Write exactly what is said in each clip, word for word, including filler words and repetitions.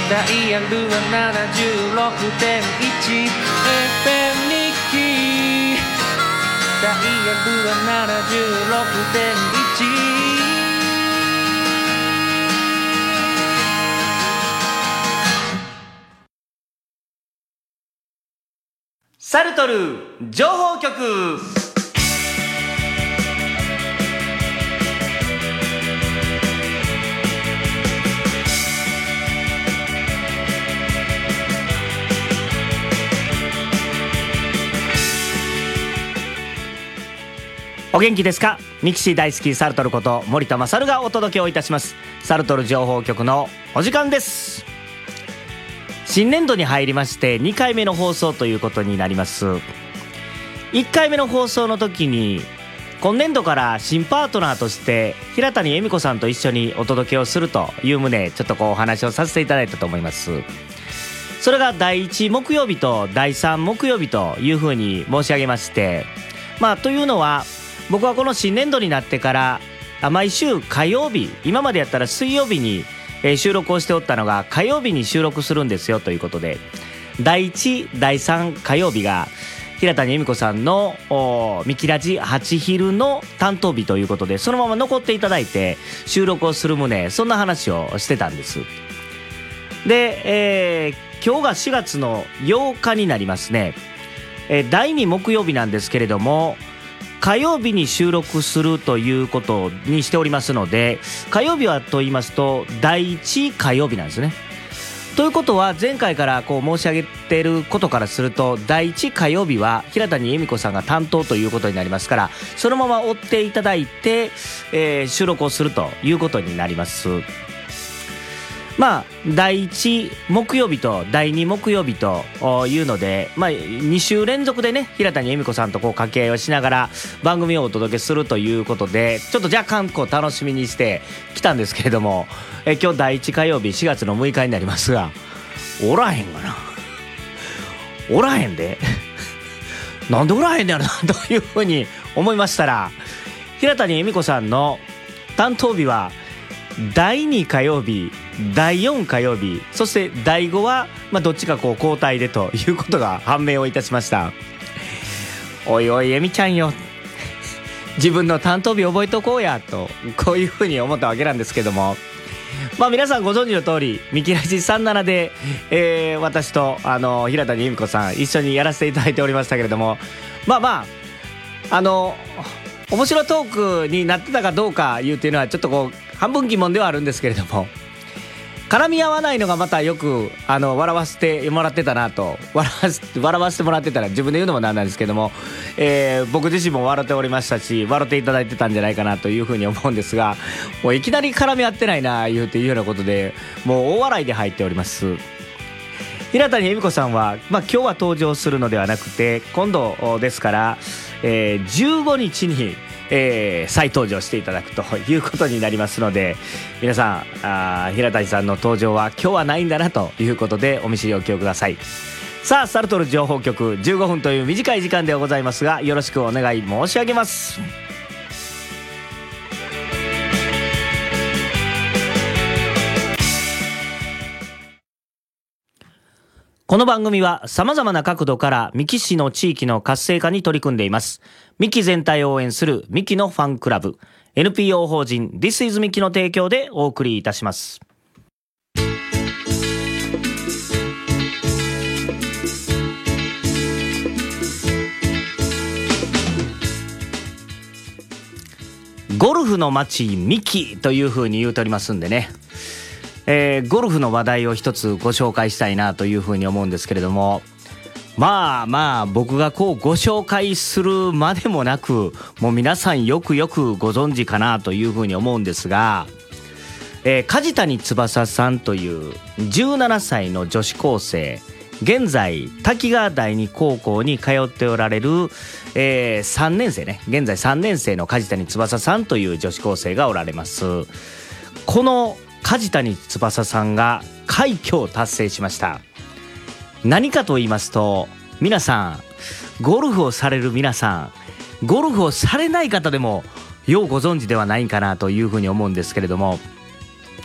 ダイヤルは ななじゅうろくてんいち エフエム 日記ダイヤルは ななじゅうろくてんいちサルトル情報局。お元気ですか。ミキシー大好きサルトルこと森田勝がお届けをいたしますサルトル情報局のお時間です。新年度に入りましてにかいめの放送ということになります。いっかいめの放送の時に今年度から新パートナーとして平谷恵美子さんと一緒にお届けをするという旨ちょっとこうお話をさせていただいたと思います。それがだいいち木曜日とだいさん木曜日というふうに申し上げまして、まあというのは僕はこの新年度になってから毎週火曜日、今までやったら水曜日に収録をしておったのが火曜日に収録するんですよということで、だいいちだいさん火曜日が平谷恵美子さんのミキラジはち昼の担当日ということで、そのまま残っていただいて収録をする旨、そんな話をしてたんです。で、えー、今日がしがつのようかになりますね。えー、だいに木曜日なんですけれども、火曜日に収録するということにしておりますので、火曜日はと言いますとだいいち火曜日なんですね。ということは前回からこう申し上げていることからすると、だいいち火曜日は平谷恵美子さんが担当ということになりますから、そのまま追っていただいて、えー、収録をするということになります。まあだいいち木曜日とだいに木曜日というので、まあに週連続でね平谷恵美子さんとこう掛け合いをしながら番組をお届けするということで、ちょっと若干こう楽しみにしてきたんですけれども、え今日だいいち火曜日しがつのむいかになりますが、おらへんがなおらへんでなんでおらへんねやろなというふうに思いましたら、平谷恵美子さんの担当日はだいに火曜日、だいよん火曜日、そしてだいごは、まあ、どっちかこう交代でということが判明をいたしました。おいおいえみちゃんよ自分の担当日覚えとこうやと、こういうふうに思ったわけなんですけども、まあ皆さんご存知の通りミキラジさんじゅうななで、えー、私とあの平谷恵美子さん一緒にやらせていただいておりましたけれども、まあまああの面白トークになってたかどうかいうっていうのはちょっとこう半分疑問ではあるんですけれども、絡み合わないのがまたよくあの笑わせてもらってたなと、笑わせて笑わせてもらってたら自分で言うのもなんなんですけども、えー、僕自身も笑っておりましたし、笑っていただいてたんじゃないかなというふうに思うんですが、もういきなり絡み合ってないな言うていうようなことでもう大笑いで入っております。平谷恵美子さんは、まあ、今日は登場するのではなくて今度ですから、えー、じゅうごにちにえー、再登場していただくということになりますので、皆さんあ平谷さんの登場は今日はないんだなということでお見知りおきをください。さあサルトル情報局じゅうごふんという短い時間ではございますが、よろしくお願い申し上げます。この番組は様々な角度から三木市の地域の活性化に取り組んでいます。三木全体を応援する三木のファンクラブ エヌピーオー 法人 This is 三木の提供でお送りいたします。ゴルフの街三木というふうに言うておりますんでね、えー、ゴルフの話題を一つご紹介したいなというふうに思うんですけれども、まあまあ僕がこうご紹介するまでもなく、もう皆さんよくよくご存知かなというふうに思うんですが、えー、梶谷翼さんというじゅうななさいの女子高生、現在滝川第二高校に通っておられる、えー、さんねん生ね、現在さんねん生の梶谷翼さんという女子高生がおられます。この梶谷翼さんが快挙を達成しました。何かと言いますと、皆さんゴルフをされる皆さん、ゴルフをされない方でもようご存知ではないかなというふうに思うんですけれども、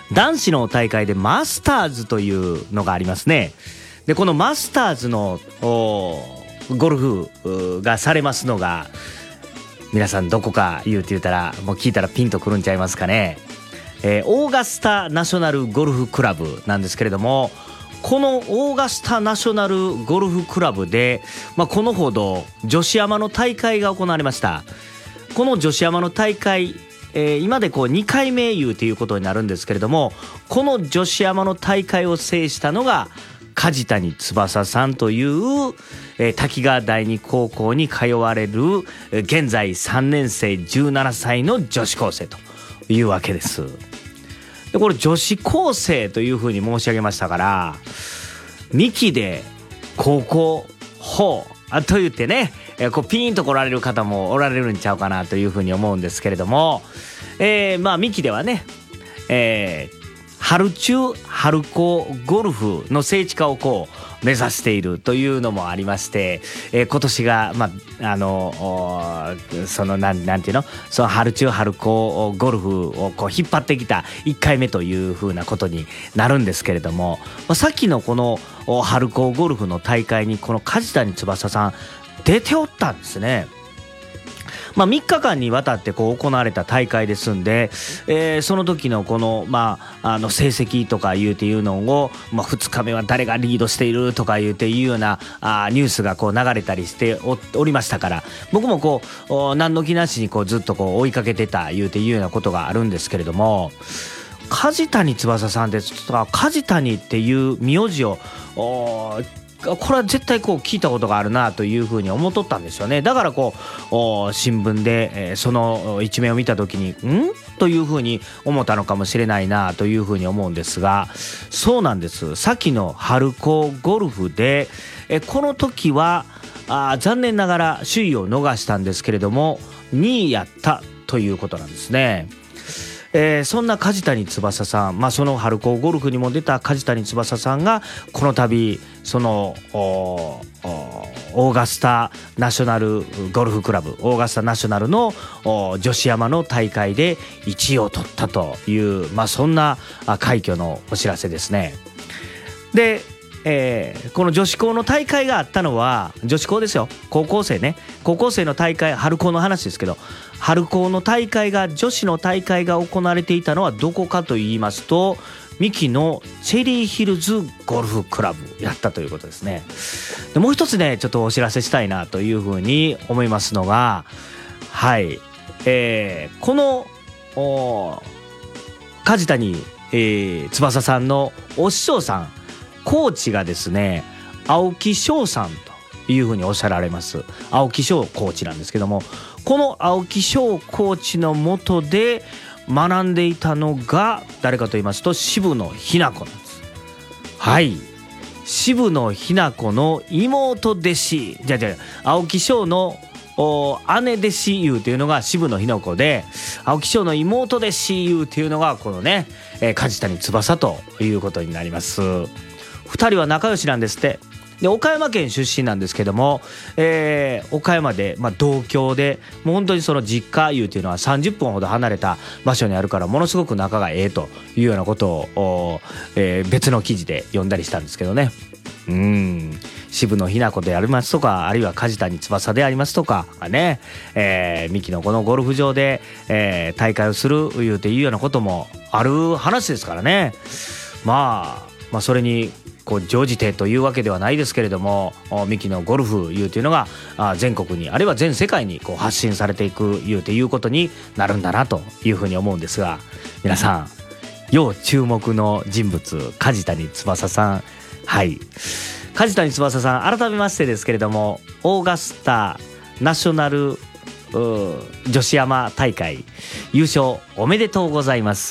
男子の大会でマスターズというのがありますね。でこのマスターズのゴルフがされますのが、皆さんどこか言うて言うたらもう聞いたらピンとくるんちゃいますかね。えー、オーガスタナショナルゴルフクラブなんですけれども、このオーガスタナショナルゴルフクラブで、まあ、このほど女子アマの大会が行われました。この女子アマの大会、えー、今でこうにかいめいうということになるんですけれども、この女子アマの大会を制したのが梶谷翼さんという、えー、滝川第二高校に通われる、えー、現在さんねん生じゅうななさいの女子高生というわけです。でこれ女子高生というふうに申し上げましたから、にきで高校ほうあと言ってね、えー、こうピーンと来られる方もおられるんちゃうかなというふうに思うんですけれども、えー、まあミキではね、えー、春中春高ゴルフの聖地化をこう目指しているというのもありまして、えー、今年がまああのそのなんなんていうのその春中春高ゴルフをこう引っ張ってきたいっかいめというふうなことになるんですけれども、まあ、さっきのこの春高ゴルフの大会にこの梶谷翼さん出ておったんですね。まあ、みっかかんにわたってこう行われた大会ですんで、えー、その時のこの、まあ、あの成績とかいうていうのを、まあ、ふつかめは誰がリードしているとかいうていうようなあニュースがこう流れたりして お, おりましたから、僕もこう何の気なしにこうずっとこう追いかけてたいうていうようなことがあるんですけれども、梶谷翼さんですとか梶谷っていう名字をこれは絶対こう聞いたことがあるなというふうに思っとったんですよね。だからこう新聞で、えー、その一面を見た時にんというふうに思ったのかもしれないなというふうに思うんですが、そうなんです。先の春高ゴルフで、えー、この時はあ残念ながら首位を逃したんですけれどもにいやったということなんですね。えー、そんな梶谷翼さん、まあ、その春高ゴルフにも出た梶谷翼さんがこの度そのオーガスタナショナルゴルフクラブオーガスタナショナルの女子アマの大会でいちいを取ったという、まあ、そんな快挙のお知らせですね。でえー、この女子高の大会があったのは女子高ですよ、高校生ね、高校生の大会、春高の話ですけど、春高の大会が女子の大会が行われていたのはどこかと言いますと、三木のチェリーヒルズゴルフクラブやったということですね。でもう一つねちょっとお知らせしたいなというふうに思いますのが、はい、えー、この梶谷、えー、翼さんのお師匠さんコーチがですね青木翔さんというふうにおっしゃられます。青木翔コーチなんですけども、この青木翔コーチの下で学んでいたのが誰かと言いますと渋野日向子なんです。はい、渋野日向子の妹弟子じゃじゃ青木翔の姉弟子いうというのが渋野日向子で、青木翔の妹弟子いうというのがこのね、えー、梶谷翼ということになります。ふたりは仲良しなんですって。で岡山県出身なんですけども、えー、岡山で、まあ、同郷でもう本当にその実家いうというのはさんじゅっぷんほど離れた場所にあるからものすごく仲がええというようなことを、えー、別の記事で読んだりしたんですけどね。うーん渋野日向子でありますとか、あるいは梶谷翼でありますとかがね、えー、三木のこのゴルフ場で、えー、大会をするいうていうようなこともある話ですからね。まあまあそれにこう乗じてというわけではないですけれども、三木のゴルフいうというのが全国にあるいは全世界にこう発信されていくいうていうことになるんだなというふうに思うんですが、皆さん要注目の人物梶谷翼さん、はい梶谷翼さん改めましてですけれどもオーガスタナショナル女子アマ大会優勝おめでとうございます。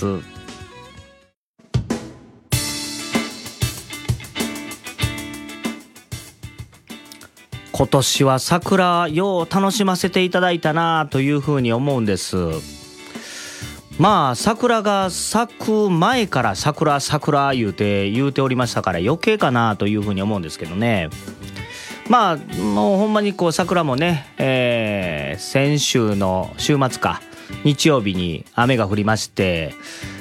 今年は桜よう楽しませていただいたなというふうに思うんです。まあ桜が咲く前から桜桜言うて言うておりましたから余計かなというふうに思うんですけどね。まあもうほんまにこう桜もね、えー、先週の週末か日曜日に雨が降りまして、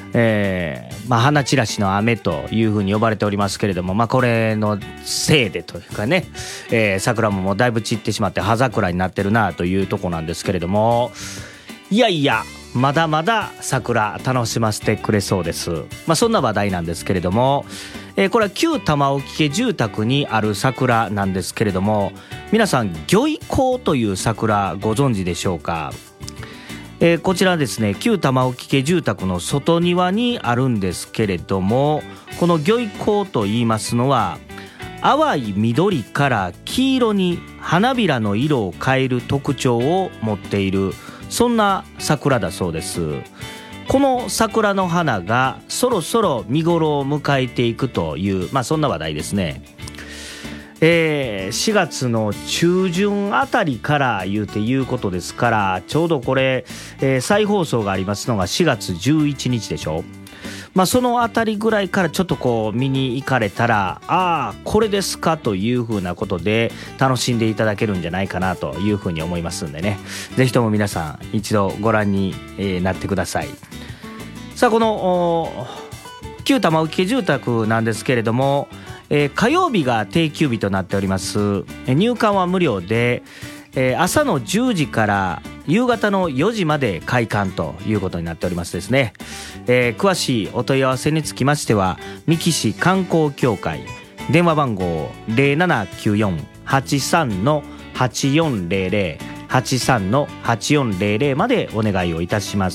えーまあ、花散らしの雨というふうに呼ばれておりますけれども、まあ、これのせいでというかね、えー、桜ももうだいぶ散ってしまって葉桜になってるなというとこなんですけれども、いやいやまだまだ桜楽しませてくれそうです。まあ、そんな話題なんですけれども、えー、これは旧玉置家住宅にある桜なんですけれども、皆さん魚意香という桜ご存知でしょうか。えー、こちらですね、旧玉置家住宅の外庭にあるんですけれども、この魚意香と言いますのは淡い緑から黄色に花びらの色を変える特徴を持っている、そんな桜だそうです。この桜の花がそろそろ見頃を迎えていくという、まあ、そんな話題ですね。えー、しがつの中旬あたりから言うていうことですから、ちょうどこれ、えー、再放送がありますのがしがつじゅういちにちでしょ。まあ、そのあたりぐらいからちょっとこう見に行かれたら、ああこれですかというふうなことで楽しんでいただけるんじゃないかなというふうに思いますんでね、ぜひとも皆さん一度ご覧に、えー、なってください。さあ、この旧玉置家住宅なんですけれども、えー、火曜日が定休日となっております。えー、入館は無料で、えー、朝のじゅうじから夕方のよじまで開館ということになっておりますですね。えー、詳しいお問い合わせにつきましては三木市観光協会電話番号 ゼロななきゅうよん はちさん はちよんゼロゼロ はちさん はちよんゼロゼロまでお願いをいたします。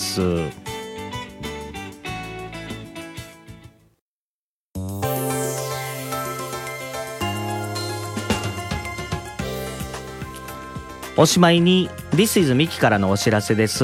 おしまいに This is ミキからのお知らせです。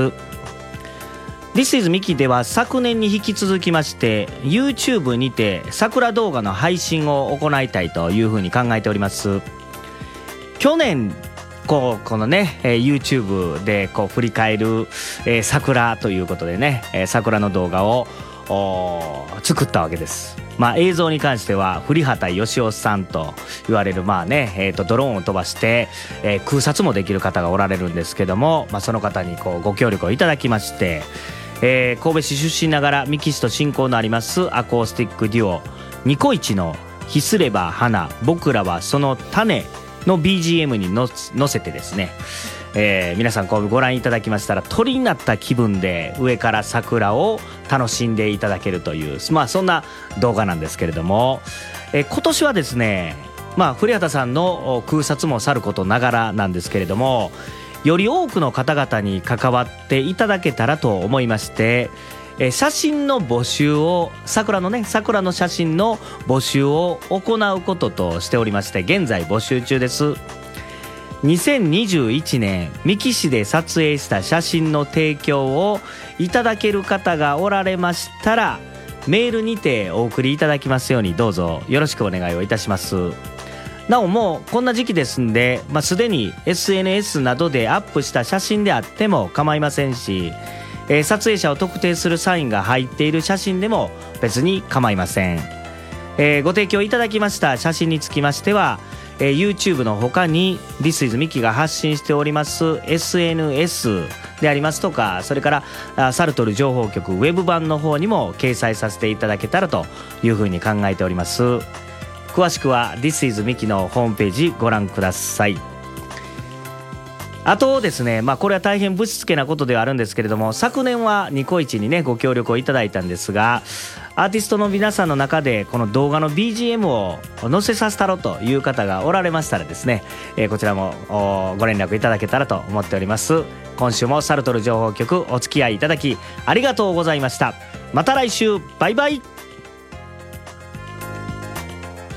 This is ミキでは昨年に引き続きまして YouTube にて桜動画の配信を行いたいというふうに考えております。去年こうこのね、えー、YouTube でこう振り返る、えー、桜ということでね、えー、桜の動画を作ったわけです。まあ、映像に関しては古畑義雄さんと言われる、まあね、えー、とドローンを飛ばして、えー、空撮もできる方がおられるんですけども、まあ、その方にこうご協力をいただきまして、えー、神戸市出身ながら三木市と親交のありますアコースティックデュオニコイチのひすれば花僕らはその種の ビージーエム にの乗せてですね、えー、皆さんこうご覧いただきましたら鳥になった気分で上から桜を楽しんでいただけるという、まあ、そんな動画なんですけれども、えー、今年はですね、まあ、古畑さんの空撮もさることながらなんですけれども、より多くの方々に関わっていただけたらと思いまして、えー、写真の募集を桜のね桜の写真の募集を行うこととしておりまして、現在募集中です。にせんにじゅういちねん三木市で撮影した写真の提供をいただける方がおられましたらメールにてお送りいただきますようにどうぞよろしくお願いをいたします。なおもうこんな時期ですんで、まあ、すでに エスエヌエス などでアップした写真であっても構いませんし、えー、撮影者を特定するサインが入っている写真でも別に構いません。えー、ご提供いただきました写真につきましてはえー、YouTube の他に This is ミキが発信しております エスエヌエス でありますとか、それからサルトル情報局ウェブ版の方にも掲載させていただけたらというふうに考えております。詳しくは This is ミキのホームページご覧ください。あとですね、まあ、これは大変ぶしつけなことではあるんですけれども、昨年はニコイチにねご協力をいただいたんですが、アーティストの皆さんの中でこの動画の ビージーエム を載せさせたろという方がおられましたらですね、えー、こちらもご連絡いただけたらと思っております。今週もサルトル情報局お付き合いいただきありがとうございました。また来週、バイバイ。